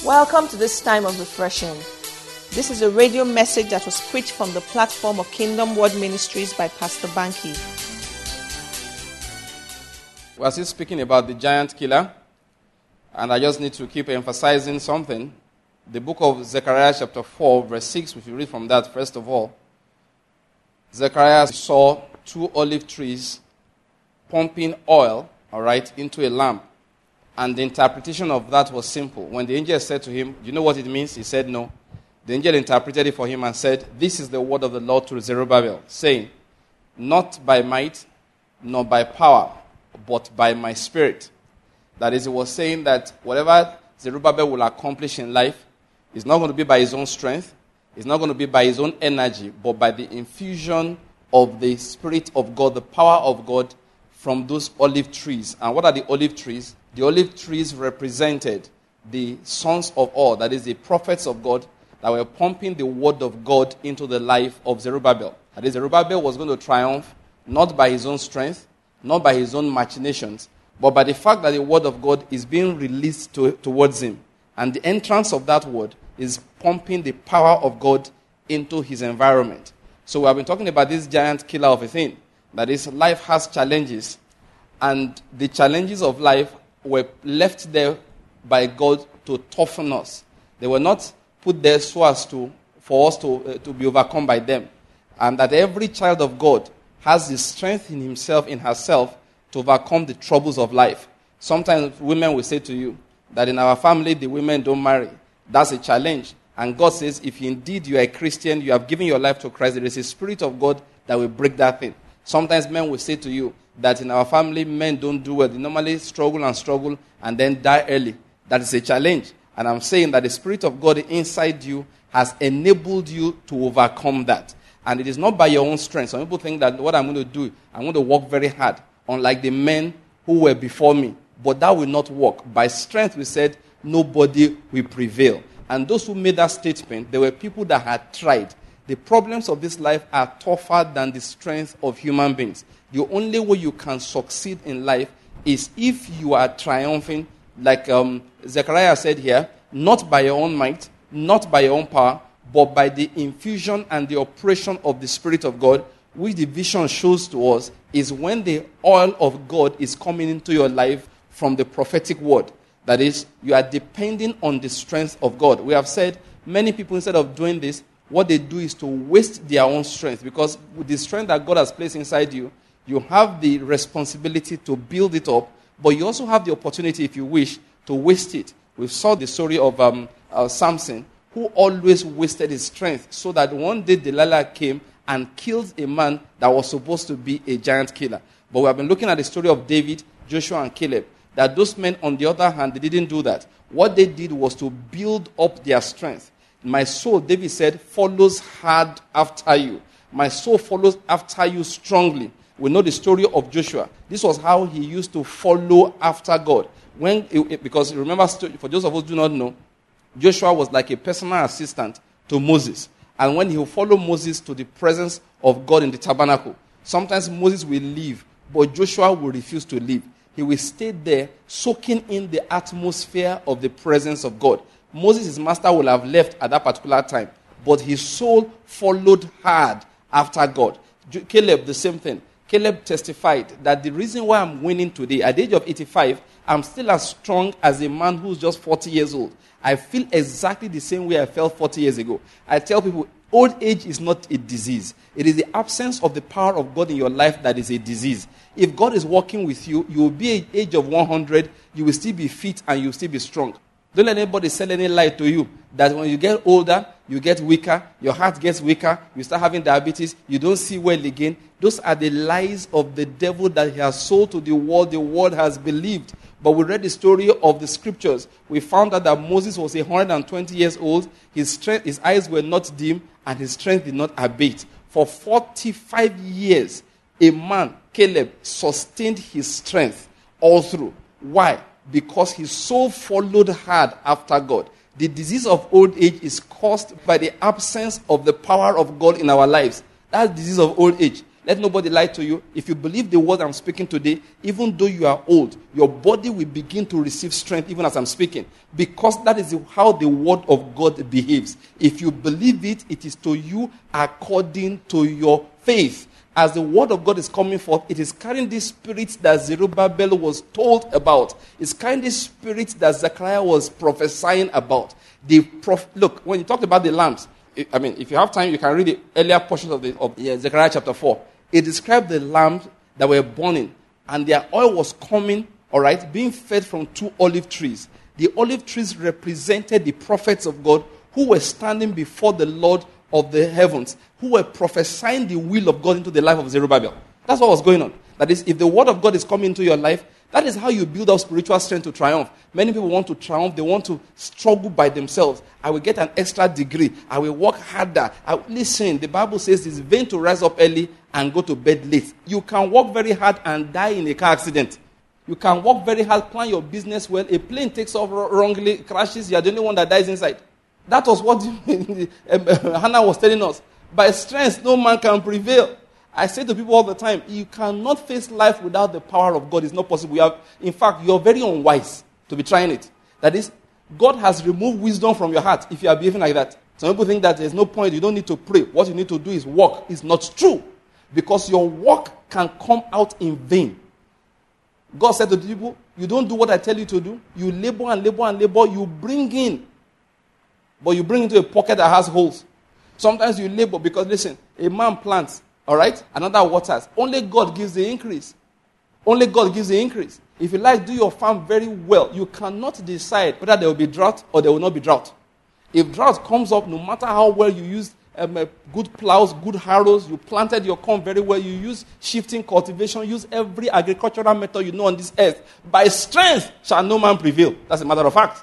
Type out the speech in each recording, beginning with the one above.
Welcome to this time of refreshing. This is a radio message that was preached from the platform of Kingdom Word Ministries by Pastor Banky. We're still speaking about the giant killer, and I just need to keep emphasizing something. The book of Zechariah chapter 4, verse 6, if you read from that, first of all, Zechariah saw 2 olive trees pumping oil, into a lamp. And the interpretation of that was simple. When the angel said to him, "Do you know what it means?" He said, "No." The angel interpreted it for him and said, "This is the word of the Lord to Zerubbabel, saying, not by might, nor by power, but by my spirit." That is, he was saying that whatever Zerubbabel will accomplish in life is not going to be by his own strength, it's not going to be by his own energy, but by the infusion of the Spirit of God, the power of God from those olive trees. And what are the olive trees? The olive trees represented the sons of all, that is the prophets of God, that were pumping the word of God into the life of Zerubbabel. That is, Zerubbabel was going to triumph not by his own strength, not by his own machinations, but by the fact that the word of God is being released towards him. And the entrance of that word is pumping the power of God into his environment. So we have been talking about this giant killer of a thing. That is, life has challenges, and the challenges of life were left there by God to toughen us. They were not put there so as for us to be overcome by them. And that every child of God has the strength in himself, in herself, to overcome the troubles of life. Sometimes women will say to you that in our family, the women don't marry. That's a challenge. And God says, if indeed you are a Christian, you have given your life to Christ, there is a Spirit of God that will break that thing. Sometimes men will say to you that in our family, men don't do well. They normally struggle and then die early. That is a challenge. And I'm saying that the Spirit of God inside you has enabled you to overcome that. And it is not by your own strength. Some people think that what I'm going to do, I'm going to work very hard, unlike the men who were before me. But that will not work. By strength, we said, nobody will prevail. And those who made that statement, there were people that had tried. The problems of this life are tougher than the strength of human beings. The only way you can succeed in life is if you are triumphing, like Zechariah said here, not by your own might, not by your own power, but by the infusion and the operation of the Spirit of God, which the vision shows to us is when the oil of God is coming into your life from the prophetic word. That is, you are depending on the strength of God. We have said many people, instead of doing this, what they do is to waste their own strength, because with the strength that God has placed inside you, you have the responsibility to build it up, but you also have the opportunity, if you wish, to waste it. We saw the story of Samson, who always wasted his strength, so that one day Delilah came and killed a man that was supposed to be a giant killer. But we have been looking at the story of David, Joshua, and Caleb, that those men, on the other hand, they didn't do that. What they did was to build up their strength. My soul, David said, follows hard after you. My soul follows after you strongly. We know the story of Joshua. This was how he used to follow after God. Because remember, for those of us who do not know, Joshua was like a personal assistant to Moses. And when he would follow Moses to the presence of God in the tabernacle, sometimes Moses will leave, but Joshua will refuse to leave. He will stay there, soaking in the atmosphere of the presence of God. Moses, his master, will have left at that particular time, but his soul followed hard after God. Caleb, the same thing. Caleb testified that the reason why I'm winning today, at the age of 85, I'm still as strong as a man who's just 40 years old. I feel exactly the same way I felt 40 years ago. I tell people, old age is not a disease. It is the absence of the power of God in your life that is a disease. If God is working with you, you will be at the age of 100, you will still be fit and you will still be strong. Don't let anybody sell any lie to you that when you get older, you get weaker, your heart gets weaker, you start having diabetes, you don't see well again. Those are the lies of the devil that he has sold to the world has believed. But we read the story of the scriptures. We found out that Moses was 120 years old, his eyes were not dim, and his strength did not abate. For 45 years, a man, Caleb, sustained his strength all through. Why? Because his soul followed hard after God. The disease of old age is caused by the absence of the power of God in our lives. That's the disease of old age. Let nobody lie to you. If you believe the word I'm speaking today, even though you are old, your body will begin to receive strength even as I'm speaking. Because that is how the word of God behaves. If you believe it, it is to you according to your faith. As the word of God is coming forth, it is carrying this spirit that Zerubbabel was told about. It's carrying this spirit that Zechariah was prophesying about. Look, when you talked about the lambs, if you have time, you can read the earlier portions of Zechariah chapter 4. It described the lambs that were burning, and their oil was coming, all right, being fed from 2 olive trees. The olive trees represented the prophets of God who were standing before the Lord of the heavens, who were prophesying the will of God into the life of Zerubbabel. That's what was going on. That is, if the word of God is coming into your life, that is how you build up spiritual strength to triumph. Many people want to triumph. They want to struggle by themselves. I will get an extra degree. I will work harder. Listen, the Bible says it's vain to rise up early and go to bed late. You can work very hard and die in a car accident. You can work very hard, plan your business well. A plane takes off wrongly, crashes. You are the only one that dies inside. That was what Hannah was telling us. By strength, no man can prevail. I say to people all the time, you cannot face life without the power of God. It's not possible. In fact, you're very unwise to be trying it. That is, God has removed wisdom from your heart if you are behaving like that. Some people think that there's no point. You don't need to pray. What you need to do is work. It's not true. Because your work can come out in vain. God said to the people, you don't do what I tell you to do. You labor and labor and labor. You bring in. But you bring into a pocket that has holes. Sometimes you labor because, listen, a man plants. All right? Another waters. Only God gives the increase. Only God gives the increase. If you do your farm very well, you cannot decide whether there will be drought or there will not be drought. If drought comes up, no matter how well you use good plows, good harrows, you planted your corn very well, you use shifting cultivation, use every agricultural method you know on this earth, by strength shall no man prevail. That's a matter of fact.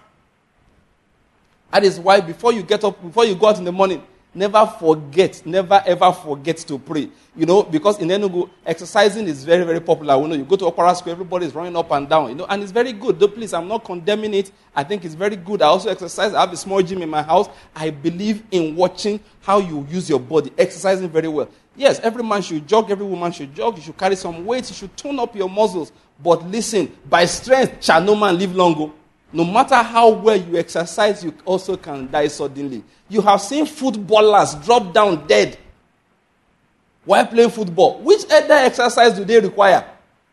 That is why before you get up, before you go out in the morning, never ever forget to pray. Because in Enugu, exercising is very, very popular. You go to Opera Square, everybody is running up and down, and it's very good. Please, I'm not condemning it. I think it's very good. I also exercise. I have a small gym in my house. I believe in watching how you use your body, exercising very well. Yes, every man should jog, every woman should jog. You should carry some weights. You should tone up your muscles. But listen, by strength shall no man live long. No matter how well you exercise, you also can die suddenly. You have seen footballers drop down dead while playing football. Which other exercise do they require?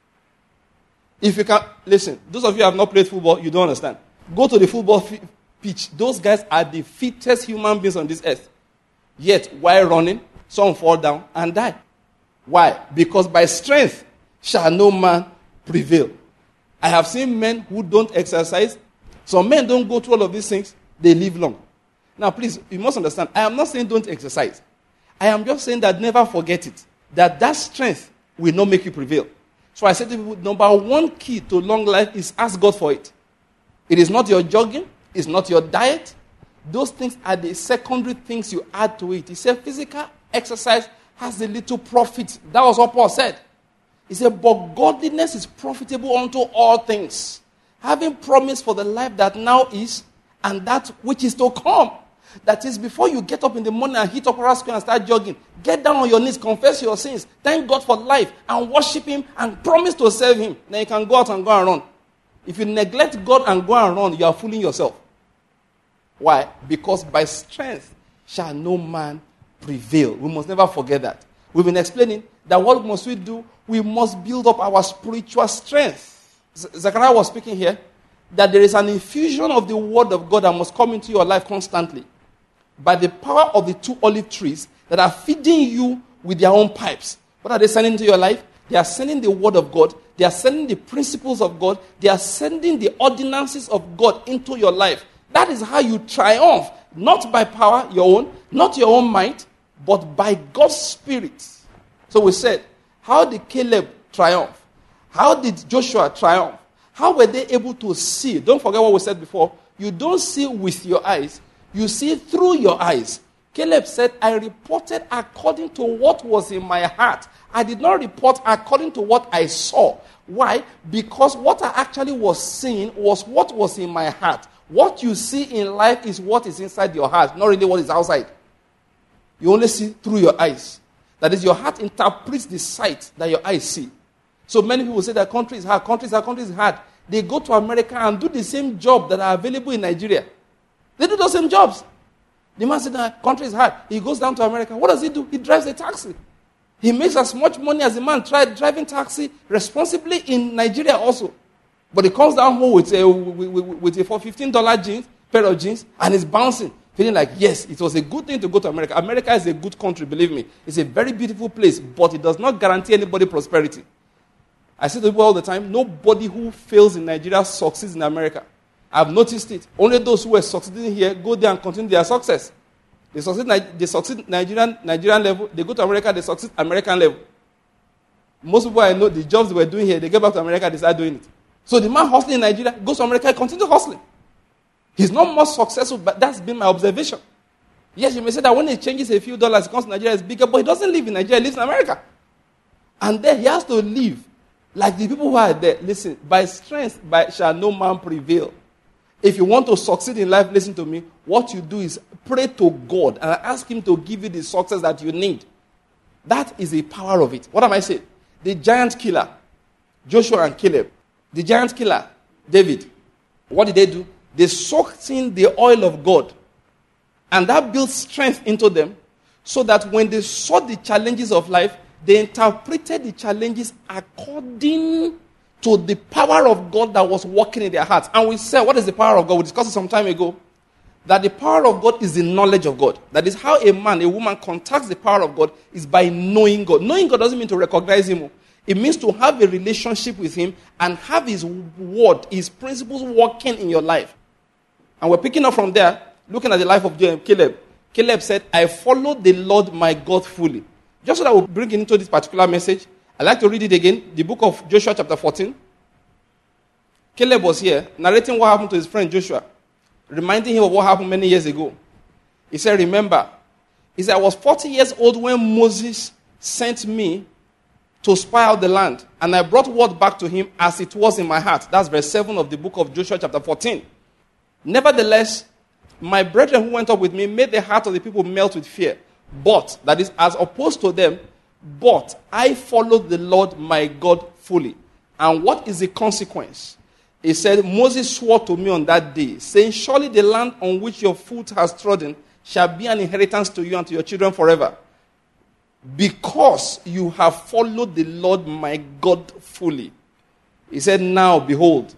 If you can, listen, those of you who have not played football, you don't understand. Go to the football pitch. Those guys are the fittest human beings on this earth. Yet, while running, some fall down and die. Why? Because by strength shall no man prevail. I have seen men who don't exercise. Some men don't go through all of these things. They live long. Now, please, you must understand, I am not saying don't exercise. I am just saying that never forget it. That strength will not make you prevail. So I said to people, number one key to long life is ask God for it. It is not your jogging. It's not your diet. Those things are the secondary things you add to it. He said physical exercise has a little profit. That was what Paul said. He said, but godliness is profitable unto all things, having promise for the life that now is and that which is to come. That is, before you get up in the morning and hit Opera Square and start jogging, get down on your knees, confess your sins, thank God for life, and worship Him, and promise to serve Him. Then you can go out and go and run. If you neglect God and go and run, you are fooling yourself. Why? Because by strength shall no man prevail. We must never forget that. We've been explaining that what must we do? We must build up our spiritual strength. Zechariah was speaking here that there is an infusion of the word of God that must come into your life constantly by the power of the 2 olive trees that are feeding you with their own pipes. What are they sending into your life? They are sending the word of God. They are sending the principles of God. They are sending the ordinances of God into your life. That is how you triumph, not by power, your own, not your own might, but by God's Spirit. So we said, how did Caleb triumph? How did Joshua triumph? How were they able to see? Don't forget what we said before. You don't see with your eyes. You see through your eyes. Caleb said, I reported according to what was in my heart. I did not report according to what I saw. Why? Because what I actually was seeing was what was in my heart. What you see in life is what is inside your heart, not really what is outside. You only see through your eyes. That is, your heart interprets the sight that your eyes see. So many people say that country is hard. They go to America and do the same job that are available in Nigeria. They do those same jobs. The man said that country is hard. He goes down to America. What does he do? He drives a taxi. He makes as much money as a man tried driving taxi responsibly in Nigeria also. But he comes down home with a $15 pair of jeans, and he's bouncing, feeling like, yes, it was a good thing to go to America. America is a good country, believe me. It's a very beautiful place, but it does not guarantee anybody prosperity. I say to people all the time, nobody who fails in Nigeria succeeds in America. I've noticed it. Only those who are succeeding here go there and continue their success. They succeed Nigerian level. They go to America, they succeed American level. Most people I know, the jobs they were doing here, they get back to America, they start doing it. So the man hustling in Nigeria goes to America, continues hustling. He's not more successful, but that's been my observation. Yes, you may say that when he changes a few dollars, he comes to Nigeria, it's bigger, but he doesn't live in Nigeria, he lives in America. And then he has to live like the people who are there. Listen, by strength shall no man prevail. If you want to succeed in life, listen to me, what you do is pray to God and ask him to give you the success that you need. That is the power of it. What am I saying? The giant killer, Joshua and Caleb. The giant killer, David. What did they do? They soaked in the oil of God. And that built strength into them so that when they saw the challenges of life, they interpreted the challenges according to the power of God that was working in their hearts. And we said, what is the power of God? We discussed it some time ago. That the power of God is the knowledge of God. That is how a man, a woman contacts the power of God is by knowing God. Knowing God doesn't mean to recognize him. It means to have a relationship with him and have his word, his principles working in your life. And we're picking up from there, looking at the life of Caleb. Caleb said, I followed the Lord my God fully. Just so that we'll bring it into this particular message, I'd like to read it again. The book of Joshua chapter 14. Caleb was here, narrating what happened to his friend Joshua, reminding him of what happened many years ago. He said, remember, he said, I was 40 years old when Moses sent me to spy out the land, and I brought word back to him as it was in my heart. That's verse 7 of the book of Joshua chapter 14. Nevertheless, my brethren who went up with me made the heart of the people melt with fear. But, that is, as opposed to them, but I followed the Lord my God fully. And what is the consequence? He said, Moses swore to me on that day, saying, surely the land on which your foot has trodden shall be an inheritance to you and to your children forever. Because you have followed the Lord my God fully. He said, now behold,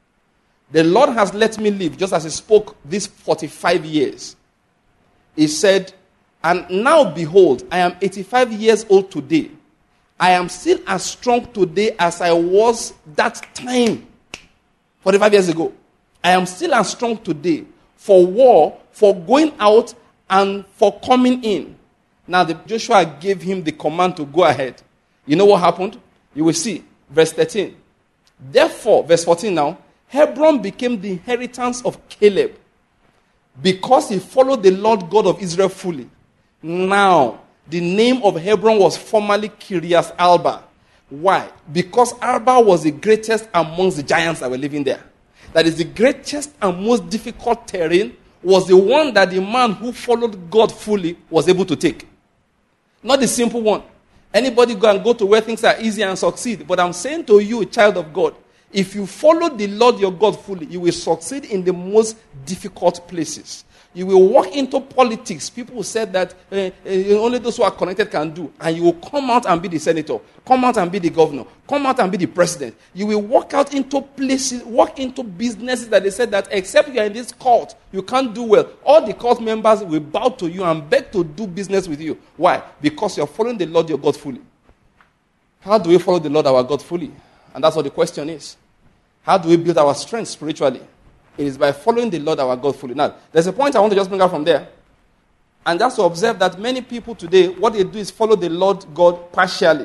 the Lord has let me live, just as he spoke these 45 years. He said, and now behold, I am 85 years old today. I am still as strong today as I was that time, 45 years ago. I am still as strong today for war, for going out, and for coming in. Now, Joshua gave him the command to go ahead. You know what happened? You will see. Verse 13. Therefore, verse 14 now, Hebron became the inheritance of Caleb because he followed the Lord God of Israel fully. Now, the name of Hebron was formerly Kiriath Arba. Why? Because Arba was the greatest amongst the giants that were living there. That is, the greatest and most difficult terrain was the one that the man who followed God fully was able to take. Not the simple one. Anybody go to where things are easy and succeed. But I'm saying to you, child of God, if you follow the Lord your God fully, you will succeed in the most difficult places. You will walk into politics. People said that only those who are connected can do. And you will come out and be the senator. Come out and be the governor. Come out and be the president. You will walk out into places, walk into businesses that they said that except you are in this cult, you can't do well. All the cult members will bow to you and beg to do business with you. Why? Because you are following the Lord your God fully. How do we follow the Lord our God fully? And that's what the question is. How do we build our strength spiritually? It is by following the Lord our God fully. Now, there's a point I want to just bring out from there. And that's to observe that many people today, what they do is follow the Lord God partially.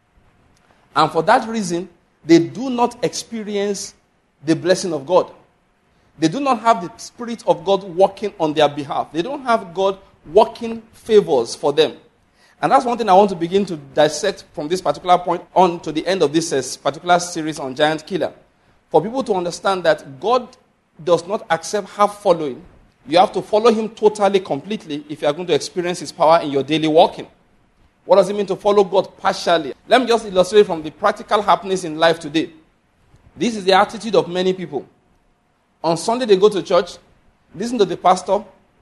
And for that reason, they do not experience the blessing of God. They do not have the Spirit of God working on their behalf. They don't have God working favors for them. And that's one thing I want to begin to dissect from this particular point on to the end of this particular series on Giant Killer. For people to understand that God does not accept half following. You have to follow him totally, completely, if you are going to experience his power in your daily walking. What does it mean to follow God partially? Let me just illustrate from the practical happenings in life today. This is the attitude of many people. On Sunday, they go to church, listen to the pastor,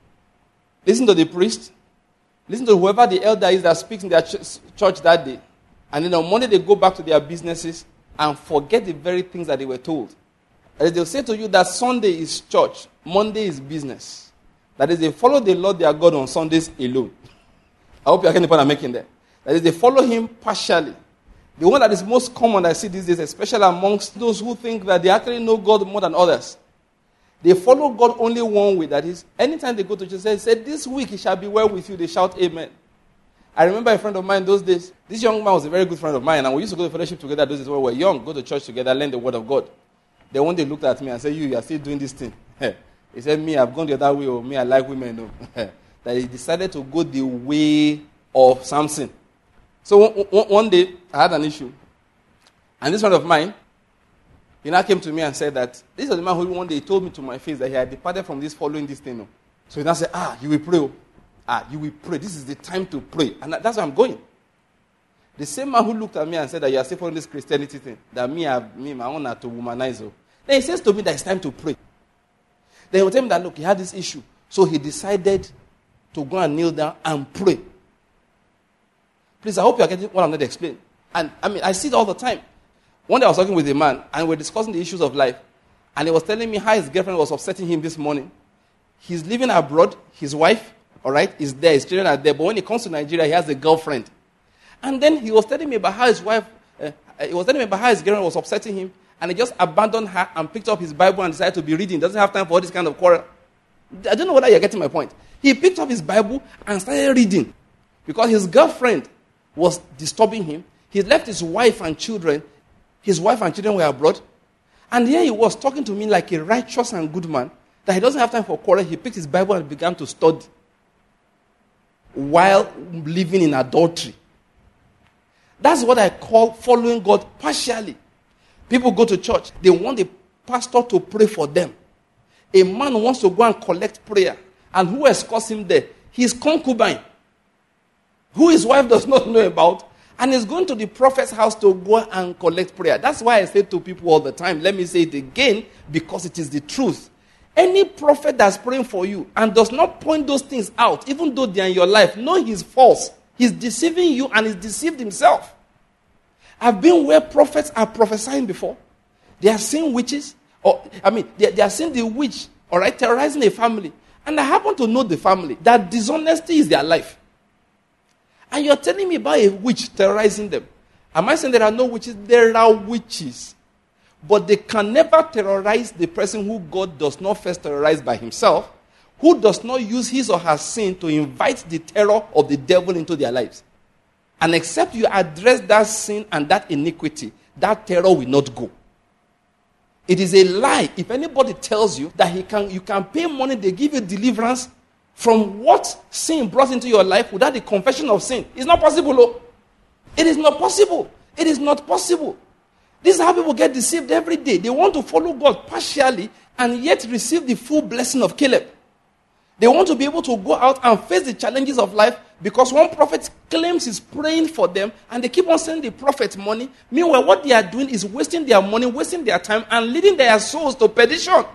listen to the priest, listen to whoever the elder is that speaks in their church that day. And then on Monday, they go back to their businesses and forget the very things that they were told. That is, they'll say to you that Sunday is church, Monday is business. That is, they follow the Lord their God on Sundays alone. I hope you are getting the point I'm making there. That is, they follow him partially. The one that is most common I see these days, especially amongst those who think that they actually know God more than others. They follow God only one way. That is, anytime they go to church, they say, this week it shall be well with you. They shout amen. I remember a friend of mine those days. This young man was a very good friend of mine, and we used to go to fellowship together those days when we were young, go to church together, learn the word of God. Then one day looked at me and said, you are still doing this thing. He said, me, I've gone the other way, or me, I like women. No. That he decided to go the way of Samson. So one day, I had an issue. And this friend of mine, he now came to me and said that, this is the man who one day told me to my face that he had departed from this, following this thing. No. So he now said, you will pray. You will pray. This is the time to pray. And that's where I'm going. The same man who looked at me and said that you are still following this Christianity thing, that my own are to womanize. Then he says to me that it's time to pray. Then he will tell me that, look, he had this issue. So he decided to go and kneel down and pray. Please, I hope you are getting what I'm going to explain. And I see it all the time. One day I was talking with a man, and we were discussing the issues of life. And he was telling me how his girlfriend was upsetting him this morning. He's living abroad. His wife, all right, is there. His children are there. But when he comes to Nigeria, he has a girlfriend. And then he was telling me about how his girlfriend was upsetting him. And he just abandoned her and picked up his Bible and decided to be reading. Doesn't have time for all this kind of quarrel. I don't know whether you're getting my point. He picked up his Bible and started reading. Because his girlfriend was disturbing him. He left his wife and children. His wife and children were abroad. And here he was talking to me like a righteous and good man, that he doesn't have time for quarrel. He picked his Bible and began to study while living in adultery. That's what I call following God partially. People go to church. They want the pastor to pray for them. A man wants to go and collect prayer. And who escorts him there? His concubine, who his wife does not know about, and is going to the prophet's house to go and collect prayer. That's why I say to people all the time, let me say it again, because it is the truth. Any prophet that's praying for you and does not point those things out, even though they are in your life, know he's false. He's deceiving you and he's deceived himself. I've been where prophets are prophesying before. They are seeing witches, they are seeing the witch, all right, terrorizing a family. And I happen to know the family. That dishonesty is their life. And you're telling me about a witch terrorizing them. Am I saying there are no witches? There are witches. But they can never terrorize the person who God does not first terrorize by himself, who does not use his or her sin to invite the terror of the devil into their lives. And except you address that sin and that iniquity, that terror will not go. It is a lie if anybody tells you that you can pay money, they give you deliverance from what sin brought into your life without the confession of sin. It's not possible. Oh. It is not possible. It is not possible. This is how people get deceived every day. They want to follow God partially and yet receive the full blessing of Caleb. They want to be able to go out and face the challenges of life because one prophet claims he's praying for them and they keep on sending the prophet money. Meanwhile, what they are doing is wasting their money, wasting their time, and leading their souls to perdition.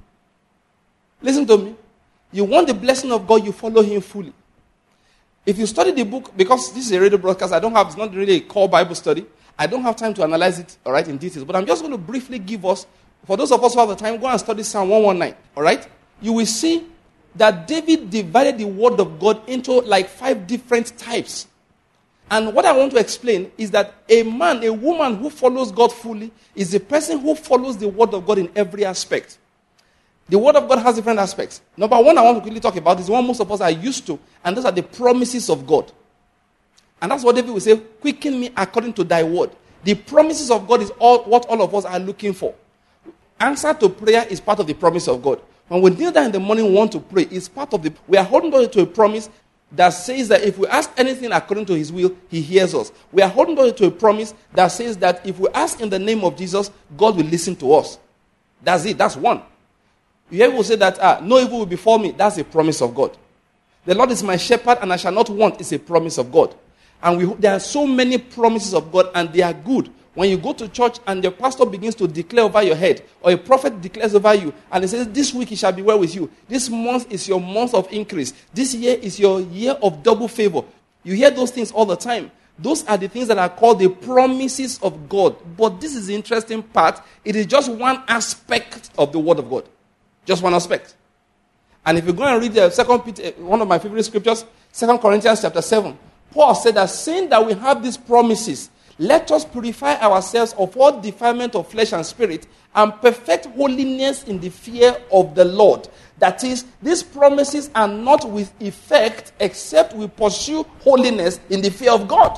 Listen to me. You want the blessing of God, you follow him fully. If you study the book, because this is a radio broadcast, it's not really a core Bible study. I don't have time to analyze it, all right, in details. But I'm just going to briefly give us, for those of us who have the time, go and study Psalm 119, all right? You will see that David divided the word of God into like 5 different types. And what I want to explain is that a woman who follows God fully is a person who follows the word of God in every aspect. The word of God has different aspects. Number one I want to quickly talk about is one most of us are used to, and those are the promises of God. And that's what David will say, quicken me according to thy word. The promises of God is what all of us are looking for. Answer to prayer is part of the promise of God. When we kneel down in the morning and want to pray, it's part of we are holding on to a promise that says that if we ask anything according to his will, he hears us. We are holding on to a promise that says that if we ask in the name of Jesus, God will listen to us. That's it. That's one. You hear people say that, no evil will befall me. That's a promise of God. The Lord is my shepherd and I shall not want is a promise of God. And there are so many promises of God, and they are good. When you go to church and the pastor begins to declare over your head, or a prophet declares over you, and he says, this week it shall be well with you. This month is your month of increase. This year is your year of double favor. You hear those things all the time. Those are the things that are called the promises of God. But this is the interesting part. It is just one aspect of the word of God. Just one aspect. And if you go and read the 2 Peter, one of my favorite scriptures, 2 Corinthians chapter 7, Paul said that saying that we have these promises, let us purify ourselves of all defilement of flesh and spirit and perfect holiness in the fear of the Lord. That is, these promises are not with effect except we pursue holiness in the fear of God.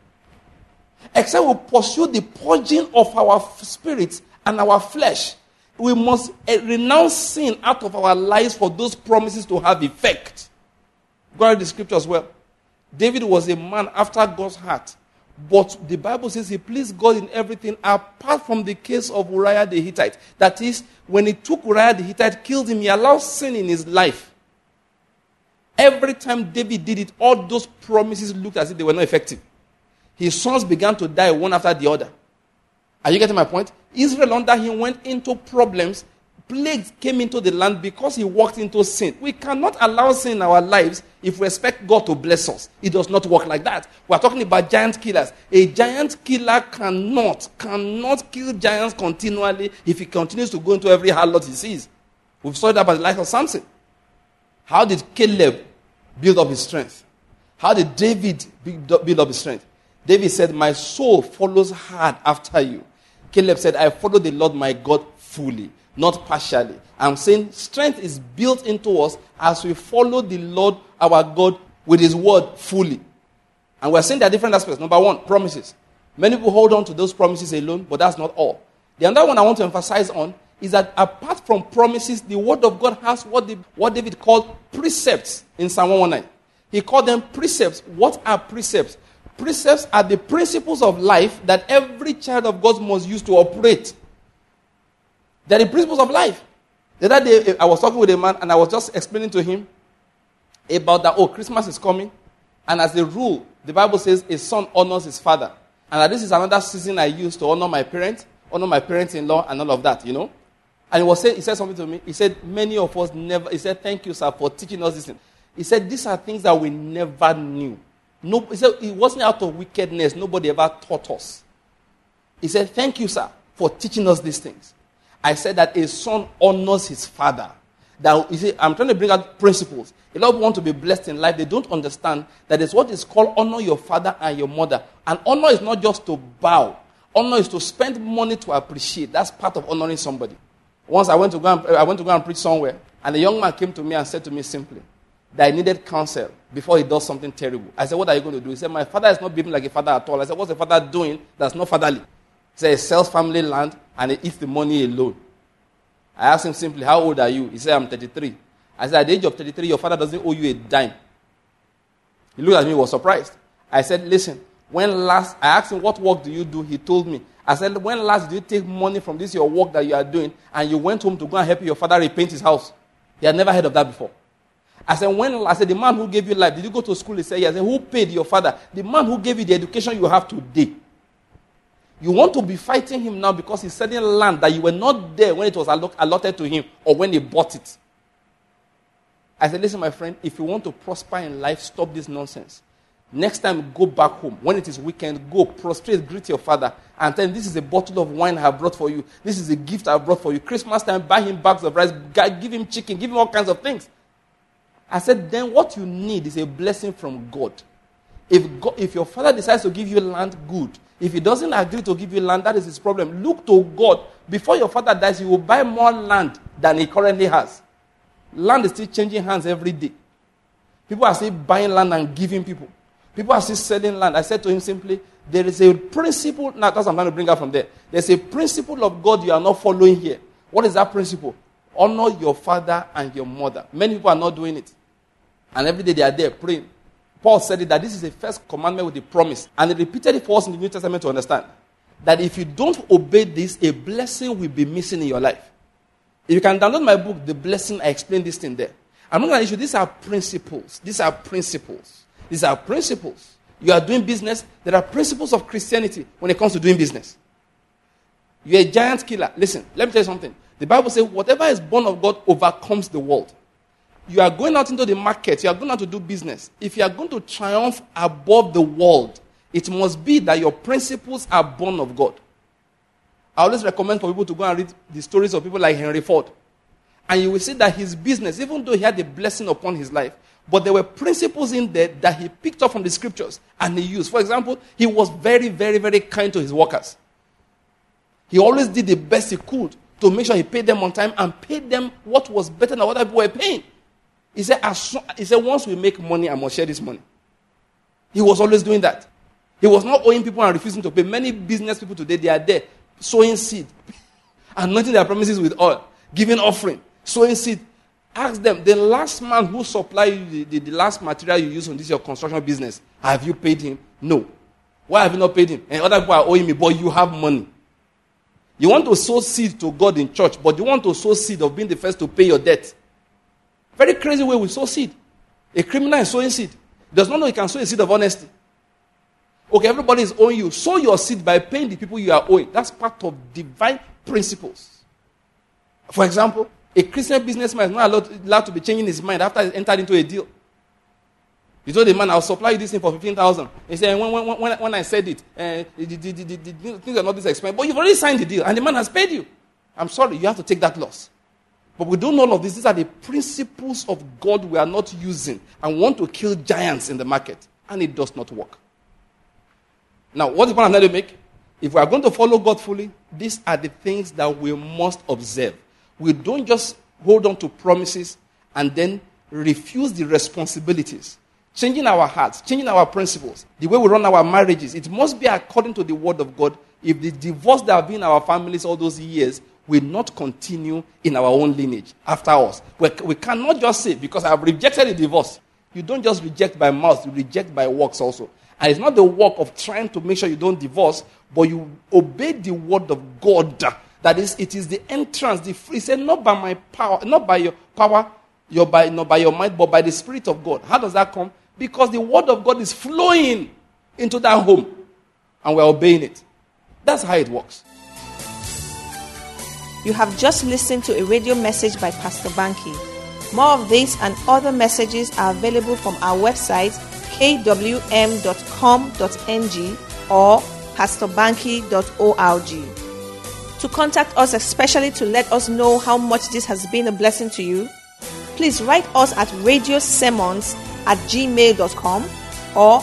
Except we pursue the purging of our spirits and our flesh. We must renounce sin out of our lives for those promises to have effect. Go read the scripture as well. David was a man after God's heart. But the Bible says he pleased God in everything apart from the case of Uriah the Hittite. That is, when he took Uriah the Hittite, killed him, he allowed sin in his life. Every time David did it, all those promises looked as if they were not effective. His sons began to die one after the other. Are you getting my point? Israel under him went into problems. Plagues came into the land because he walked into sin. We cannot allow sin in our lives if we expect God to bless us. It does not work like that. We are talking about giant killers. A giant killer cannot kill giants continually if he continues to go into every harlot he sees. We've saw that by the life of Samson. How did Caleb build up his strength? How did David build up his strength? David said, my soul follows hard after you. Caleb said, I follow the Lord my God fully, not partially. I'm saying strength is built into us as we follow the Lord our God with his word fully. And we're saying there are different aspects. Number one, promises. Many people hold on to those promises alone, but that's not all. The other one I want to emphasize on is that apart from promises, the word of God has what David called precepts in Psalm 119. He called them precepts. What are precepts? Precepts are the principles of life that every child of God must use to operate. They're the principles of life. The other day, I was talking with a man, and I was just explaining to him about that, Christmas is coming. And as a rule, the Bible says a son honors his father. And that this is another season I use to honor my parents-in-law, and all of that, And he said something to me. He said, many of us never, he said, thank you, sir, for teaching us this thing. He said, these are things that we never knew. No, he said, it wasn't out of wickedness. Nobody ever taught us. He said, thank you, sir, for teaching us these things. I said that a son honors his father. That, you see, I'm trying to bring out principles. A lot of people want to be blessed in life. They don't understand that it's what is called honor your father and your mother. And honor is not just to bow. Honor is to spend money to appreciate. That's part of honoring somebody. Once I went to go and preach somewhere, and a young man came to me and said to me simply that I needed counsel before he does something terrible. I said, what are you going to do? He said, my father is not behaving like a father at all. I said, what's the father doing that's not fatherly? He said, he sells family land and he eats the money alone. I asked him simply, how old are you? He said, I'm 33. I said, at the age of 33, your father doesn't owe you a dime. He looked at me, was surprised. I said, listen, I asked him, what work do you do? He told me. I said, when last did you take money from this your work that you are doing and you went home to go and help your father repaint his house? He had never heard of that before. I said, the man who gave you life, did you go to school? He said, yes. I said, who paid your father? The man who gave you the education you have today. You want to be fighting him now because he's selling land that you were not there when it was allotted to him or when he bought it. I said, listen, my friend, if you want to prosper in life, stop this nonsense. Next time, go back home. When it is weekend, go, prostrate, greet your father, and tell him, this is a bottle of wine I have brought for you. This is a gift I have brought for you. Christmas time, buy him bags of rice, give him chicken, give him all kinds of things. I said, then what you need is a blessing from God. If your father decides to give you land, good. If he doesn't agree to give you land, that is his problem. Look to God. Before your father dies, he will buy more land than he currently has. Land is still changing hands every day. People are still buying land and giving people. People are still selling land. I said to him simply, there is a principle. Now, that's what I'm trying to bring out from there. There's a principle of God you are not following here. What is that principle? Honor your father and your mother. Many people are not doing it. And every day they are there praying. Paul said it, that this is the first commandment with a promise. And he repeated it for us in the New Testament to understand that if you don't obey this, a blessing will be missing in your life. If you can download my book, The Blessing, I explain this thing there. I'm not going to issue. These are principles. These are principles. These are principles. You are doing business. There are principles of Christianity when it comes to doing business. You're a giant killer. Listen, let me tell you something. The Bible says, whatever is born of God overcomes the world. You are going out into the market. You are going out to do business. If you are going to triumph above the world, it must be that your principles are born of God. I always recommend for people to go and read the stories of people like Henry Ford. And you will see that his business, even though he had a blessing upon his life, but there were principles in there that he picked up from the scriptures and he used. For example, he was very, very, very kind to his workers. He always did the best he could to make sure he paid them on time and paid them what was better than what other people were paying. He said, once we make money, I must share this money. He was always doing that. He was not owing people and refusing to pay. Many business people today, they are there, sowing seed, anointing their premises with oil, giving offering, sowing seed. Ask them, the last man who supplied you the last material you use on this your construction business, have you paid him? No. Why have you not paid him? And other people are owing me, but you have money. You want to sow seed to God in church, but you want to sow seed of being the first to pay your debt. Very crazy way we sow seed. A criminal is sowing seed. Does not know he can sow a seed of honesty. Okay, everybody is owing you. Sow your seed by paying the people you are owing. That's part of divine principles. For example, a Christian businessman is not allowed to be changing his mind after he entered into a deal. You told the man, I'll supply you this thing for 15,000. He said, when I said it, the things are not this expensive. But you've already signed the deal, and the man has paid you. I'm sorry, you have to take that loss. But we don't know all of this. These are the principles of God we are not using and want to kill giants in the market. And it does not work. Now, what the point I'm trying to make? If we are going to follow God fully, these are the things that we must observe. We don't just hold on to promises and then refuse the responsibilities. Changing our hearts, changing our principles, the way we run our marriages, it must be according to the word of God. If the divorce that have been in our families all those years will not continue in our own lineage after us. We cannot just say, because I have rejected the divorce. You don't just reject by mouth, you reject by works also. And it's not the work of trying to make sure you don't divorce, but you obey the word of God. That is, it is the entrance, the free. He said, not by my power, not by your power, not by your might, but by the Spirit of God. How does that come? Because the word of God is flowing into that home, and we're obeying it. That's how it works. You have just listened to a radio message by Pastor Banky. More of these and other messages are available from our website, kwm.com.ng or pastorbanky.org. To contact us, especially to let us know how much this has been a blessing to you, please write us at radiosermons@gmail.com or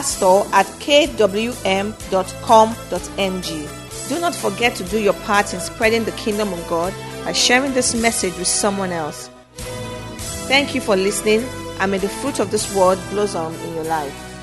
pastor@kwm.com.ng. Do not forget to do your part in spreading the kingdom of God by sharing this message with someone else. Thank you for listening, and may the fruit of this word blossom in your life.